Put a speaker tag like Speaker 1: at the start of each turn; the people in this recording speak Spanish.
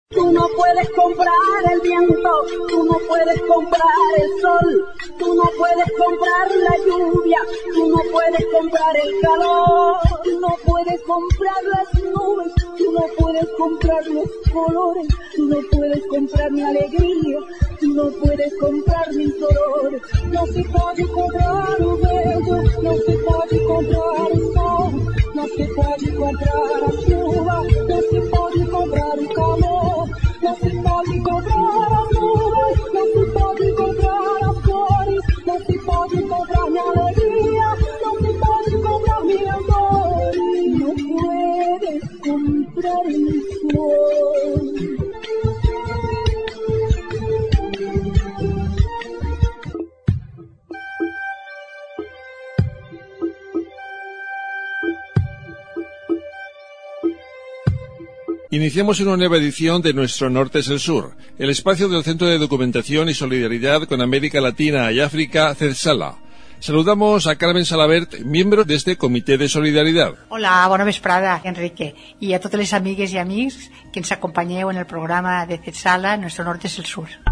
Speaker 1: Tú no puedes comprar el viento, tú no puedes comprar el sol, tú no puedes comprar la lluvia, tú no puedes comprar el calor, tú no puedes comprar las nubes, tú no puedes comprar los colores, tú no puedes comprar mi alegría, tú no puedes comprar mi dolor. No se puede comprar o vento, não se pode comprar o sol, não se pode comprar a chuva, não se pode comprar o calor. Não se pode comprar as nuvens, não se pode comprar as cores, não se pode comprar minha alegria, não se pode comprar minha dor, não puedes comprar mi flor.
Speaker 2: Iniciamos una nueva edición de Nuestro Norte es el Sur, el espacio del Centro de Documentación y Solidaridad con América Latina y África, CEDSALA. Saludamos a Carmen Salabert, miembro de este Comité de Solidaridad.
Speaker 3: Hola, bona vesprada, Enrique, i a totes les amigues i amics que ens acompanyeu en el programa de CEDSALA, Nuestro Norte es el Sur.